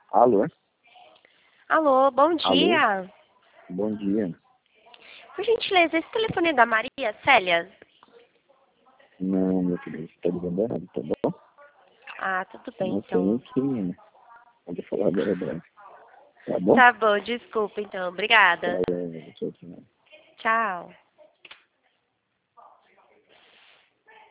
Alô? Alô, bom Alô? dia. Bom dia. Por gentileza, esse telefone é da Maria Célia? Não, meu filho, você tá ligando errado, tá bom? Ah, tudo bem, Não sei nem então. quem é. Pode falar a verdade. Tá bom? Tá bom, desculpa, então. Obrigada. Tchau, tchau. Tchau.